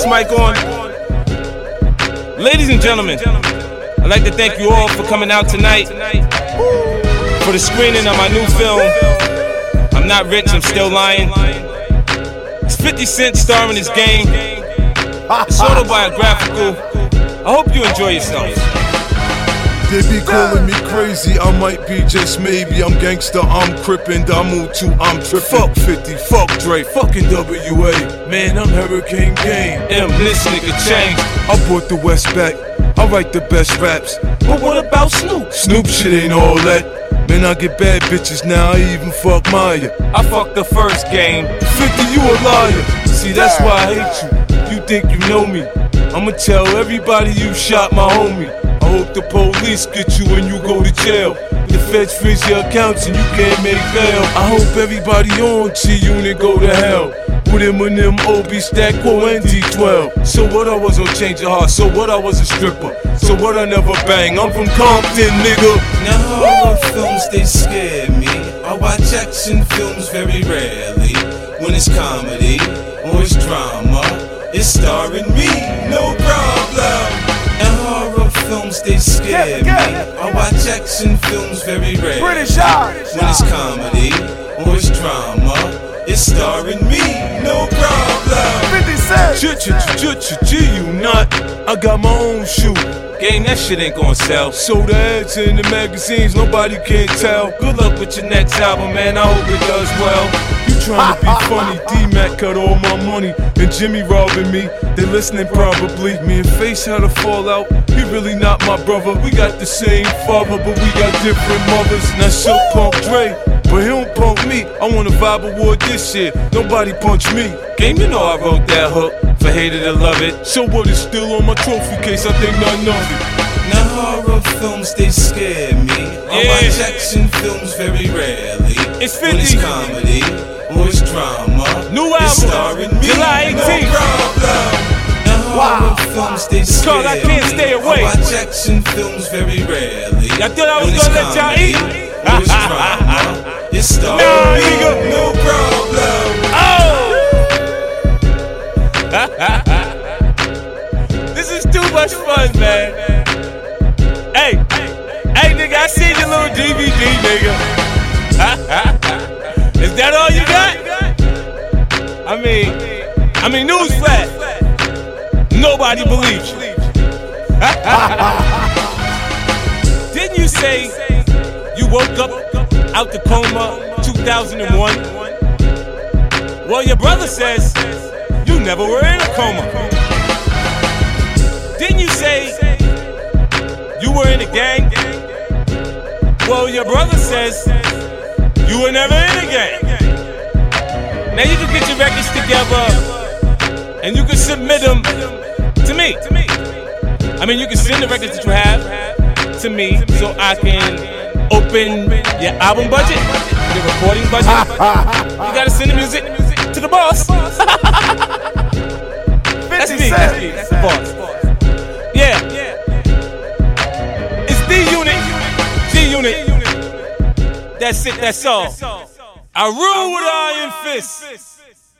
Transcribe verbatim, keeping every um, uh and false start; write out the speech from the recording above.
mic on. Ladies and gentlemen, I'd like to thank you all for coming out tonight for the screening of my new film, I'm Not Rich, I'm Still Lying. It's fifty Cent starring this game. It's autobiographical. I hope you enjoy yourselves. They be calling me crazy, I might be just maybe. I'm gangster, I'm crippin', I move too, I'm trippin'. Fuck fifty, fuck Dre, fucking W A. Man, I'm Hurricane Game. M, this nigga changed. I brought the West back, I write the best raps. But what about Snoop? Snoop shit ain't all that. Man, I get bad bitches now, I even fuck Maya. I fucked the first game. fifty, you a liar. See, that's why I hate you. You think you know me. I'ma tell everybody you shot my homie. I hope the police get you when you go to jail. The feds freeze your accounts and you can't make bail. I hope everybody on G-Unit go to hell. With him and them O B Stack Quo and D twelve. So what, I was on Change Your Heart. So what, I was a stripper. So what, I never bang. I'm from Compton, nigga. Now horror films, they scare me. I watch action films very rarely. When it's comedy or it's drama, it's starring me, no problem. Now horror films, they scare me. I watch action films very rarely. When it's comedy or it's drama, it's starring me, no problem. G-Unit, I got my own shoe. Gang, that shit ain't gon' sell. So the ads in the magazines, nobody can tell. Good luck with your next album, man, I hope it does well. You tryna be funny, D-Mac cut all my money, and Jimmy robbing me, they listening probably. Me and Face had a fallout, he really not my brother. We got the same father, but we got different mothers. Now Silk punk Dre, but he don't punk me. I won a Vibe Award this year, nobody punch me. Game, you know I wrote that hook, for hater to love it. So what, is still on my trophy case, I think none of it. Now horror films, they scare me. I Yeah. watch action films very rarely. It's When it's fifty. comedy or it's drama, New it's album, starring me, July no eighteenth. problem. Now horror films, they scare called I Can't me. Stay Away. I watch action films very rarely. Y'all thought I was When it's gonna let y'all comedy eat? or it's drama, it's starring Nah, me, nigga. no problem. Oh! This is too much fun, man. Hey, hey, nigga, I seen your little D V D, nigga. Is that all you got? I mean, I mean, newsflash. Nobody believes you. Didn't you say you woke up out the coma two thousand one? Well, your brother says you never were in a coma. Didn't you say you were in a gang? Well, your brother says you were never in a gang. Now you can get your records together and you can submit them to me. I mean, you can send the records that you have to me so I can open your album budget, your recording budget. You gotta send the music to the boss. That's me, that's me, that's the boss. Yeah. It's D-Unit, G-Unit. That's it, that's all. I rule with iron fists.